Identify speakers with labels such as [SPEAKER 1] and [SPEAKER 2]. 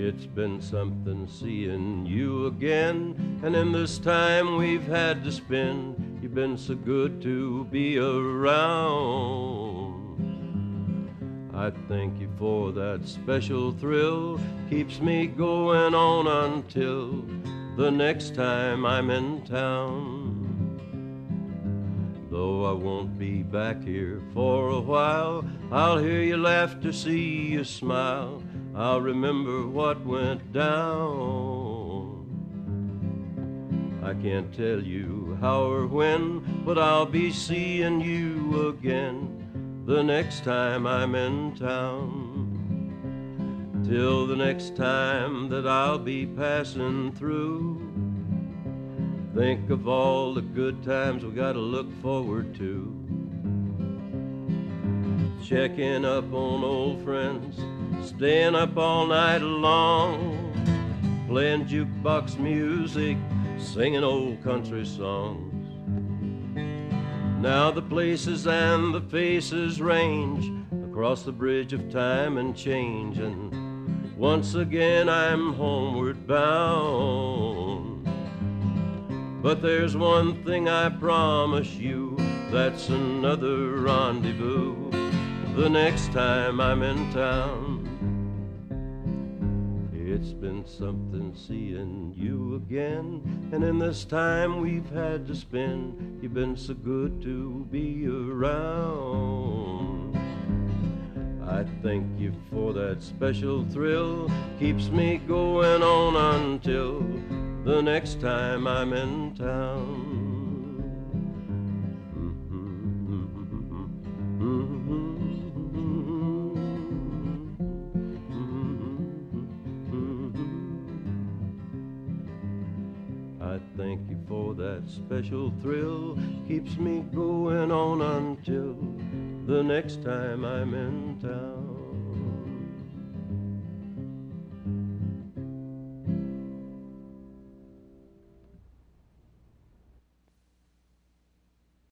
[SPEAKER 1] It's been something seeing you again, and in this time we've had to spend, you've been so good to be around. I thank you for that special thrill, keeps me going on until the next time I'm in town. Though I won't be back here for a while, I'll hear your laughter, see you smile, I'll remember what went down. I can't tell you how or when, but I'll be seeing you again the next time I'm in town. Till the next time that I'll be passing through, think of all the good times we gotta look forward to. Checking up on old friends, staying up all night long, playing jukebox music, singing old country songs. Now the places and the faces range across the bridge of time and change, and once again I'm homeward bound. But there's one thing I promise you, that's another rendezvous the next time I'm in town. It's been something seeing you again, and in this time we've had to spend, you've been so good to be around. I thank you for that special thrill, keeps me going on until the next time I'm in town. I thank you for that special thrill, keeps me going on until the next time I'm in town.